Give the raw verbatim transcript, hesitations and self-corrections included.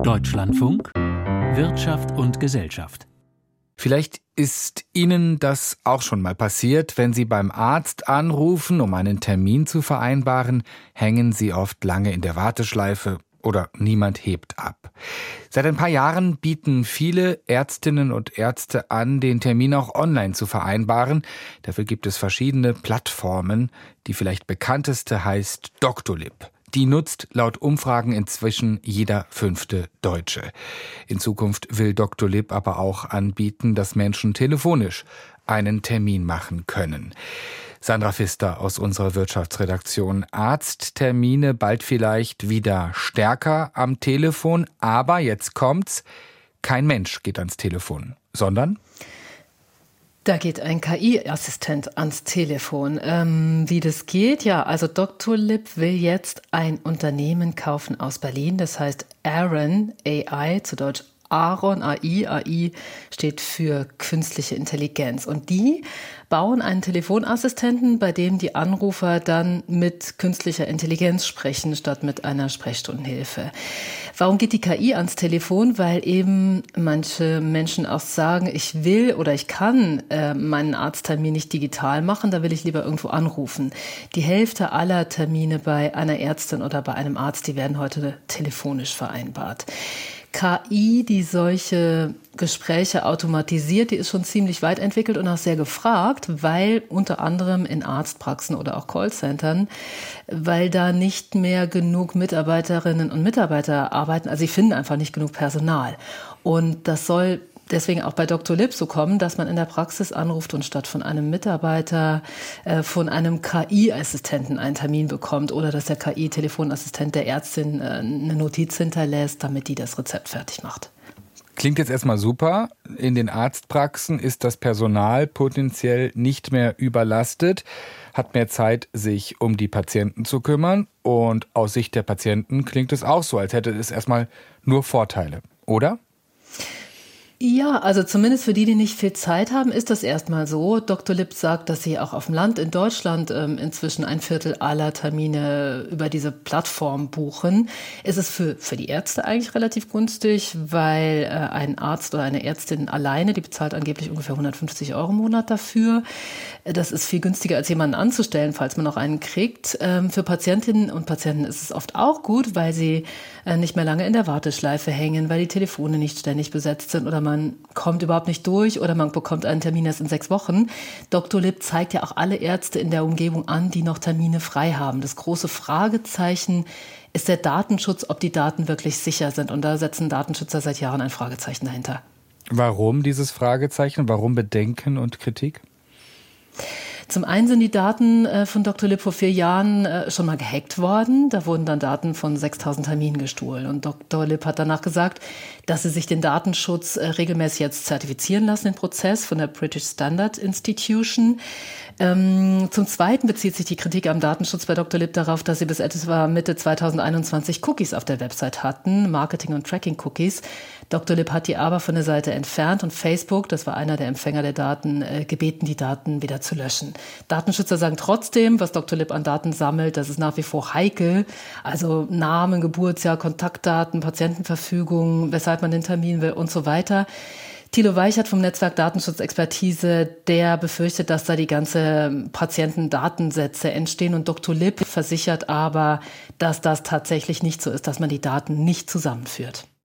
Deutschlandfunk Wirtschaft und Gesellschaft. Vielleicht ist Ihnen das auch schon mal passiert. Wenn Sie beim Arzt anrufen, um einen Termin zu vereinbaren, hängen Sie oft lange in der Warteschleife oder niemand hebt ab. Seit ein paar Jahren bieten viele Ärztinnen und Ärzte an, den Termin auch online zu vereinbaren. Dafür gibt es verschiedene Plattformen. Die vielleicht bekannteste heißt Doctolib. Die nutzt laut Umfragen inzwischen jeder fünfte Deutsche. In Zukunft will Doctolib aber auch anbieten, dass Menschen telefonisch einen Termin machen können. Sandra Pfister aus unserer Wirtschaftsredaktion. Arzttermine bald vielleicht wieder stärker am Telefon, aber jetzt kommt's, kein Mensch geht ans Telefon, sondern... Da geht ein K I-Assistent ans Telefon. Ähm, wie das geht? Ja, also Doctolib will jetzt ein Unternehmen kaufen aus Berlin. Das heißt Aaron A I, zu Deutsch Aaron A I. A I steht für künstliche Intelligenz. Und die bauen einen Telefonassistenten, bei dem die Anrufer dann mit künstlicher Intelligenz sprechen, statt mit einer Sprechstundenhilfe. Warum geht die K I ans Telefon? Weil eben manche Menschen auch sagen, ich will oder ich kann äh, meinen Arzttermin nicht digital machen, da will ich lieber irgendwo anrufen. Die Hälfte aller Termine bei einer Ärztin oder bei einem Arzt, die werden heute telefonisch vereinbart. K I, die solche Gespräche automatisiert, die ist schon ziemlich weit entwickelt und auch sehr gefragt, weil unter anderem in Arztpraxen oder auch Callcentern, weil da nicht mehr genug Mitarbeiterinnen und Mitarbeiter arbeiten. Also sie finden einfach nicht genug Personal. Und das soll deswegen auch bei Doctolib so kommen, dass man in der Praxis anruft und statt von einem Mitarbeiter äh, von einem K I-Assistenten einen Termin bekommt oder dass der K I-Telefonassistent der Ärztin äh, eine Notiz hinterlässt, damit die das Rezept fertig macht. Klingt jetzt erstmal super. In den Arztpraxen ist das Personal potenziell nicht mehr überlastet, hat mehr Zeit, sich um die Patienten zu kümmern. Und aus Sicht der Patienten klingt es auch so, als hätte es erstmal nur Vorteile, oder? Ja, also zumindest für die, die nicht viel Zeit haben, ist das erstmal so. Doctolib sagt, dass sie auch auf dem Land in Deutschland ähm, inzwischen ein Viertel aller Termine über diese Plattform buchen. Es ist für, für die Ärzte eigentlich relativ günstig, weil äh, ein Arzt oder eine Ärztin alleine, die bezahlt angeblich ungefähr hundertfünfzig Euro im Monat dafür. Das ist viel günstiger, als jemanden anzustellen, falls man noch einen kriegt. Ähm, für Patientinnen und Patienten ist es oft auch gut, weil sie äh, nicht mehr lange in der Warteschleife hängen, weil die Telefone nicht ständig besetzt sind oder man kommt überhaupt nicht durch oder man bekommt einen Termin erst in sechs Wochen. Doctolib zeigt ja auch alle Ärzte in der Umgebung an, die noch Termine frei haben. Das große Fragezeichen ist der Datenschutz, ob die Daten wirklich sicher sind. Und da setzen Datenschützer seit Jahren ein Fragezeichen dahinter. Warum dieses Fragezeichen? Warum Bedenken und Kritik? Zum einen sind die Daten von Doctolib vor vier Jahren schon mal gehackt worden. Da wurden dann Daten von sechstausend Terminen gestohlen. Und Doctolib hat danach gesagt, dass sie sich den Datenschutz regelmäßig jetzt zertifizieren lassen, den Prozess von der British Standard Institution. Ähm, zum Zweiten bezieht sich die Kritik am Datenschutz bei Doctolib darauf, dass sie bis etwa Mitte zweitausendeinundzwanzig Cookies auf der Website hatten, Marketing- und Tracking-Cookies. Doctolib hat die aber von der Seite entfernt und Facebook, das war einer der Empfänger der Daten, äh, gebeten, die Daten wieder zu löschen. Datenschützer sagen trotzdem, was Doctolib an Daten sammelt, das ist nach wie vor heikel. Also Namen, Geburtsjahr, Kontaktdaten, Patientenverfügung, weshalb man den Termin will und so weiter. Thilo Weichert vom Netzwerk Datenschutzexpertise, der befürchtet, dass da die ganze Patientendatensätze entstehen und Doctolib versichert aber, dass das tatsächlich nicht so ist, dass man die Daten nicht zusammenführt.